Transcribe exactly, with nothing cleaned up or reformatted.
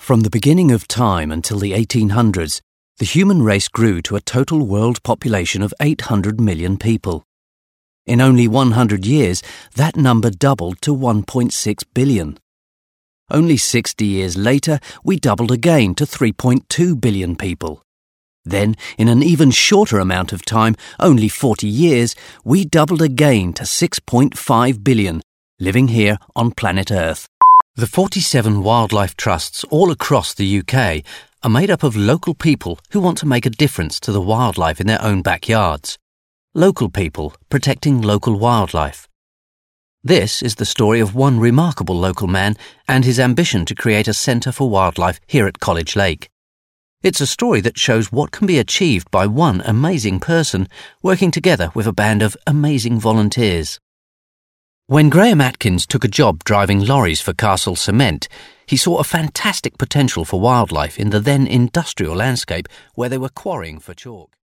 From the beginning of time until the eighteen hundreds, the human race grew to a total world population of eight hundred million people. In only one hundred years, that number doubled to one point six billion. Only sixty years later, we doubled again to three point two billion people. Then, in an even shorter amount of time, only forty years, we doubled again to six point five billion, living here on planet Earth. The forty-seven wildlife trusts all across the U K are made up of local people who want to make a difference to the wildlife in their own backyards. Local people protecting local wildlife. This is the story of one remarkable local man and his ambition to create a centre for wildlife here at College Lake. It's a story that shows what can be achieved by one amazing person working together with a band of amazing volunteers. When Graham Atkins took a job driving lorries for Castle Cement, he saw a fantastic potential for wildlife in the then industrial landscape where they were quarrying for chalk.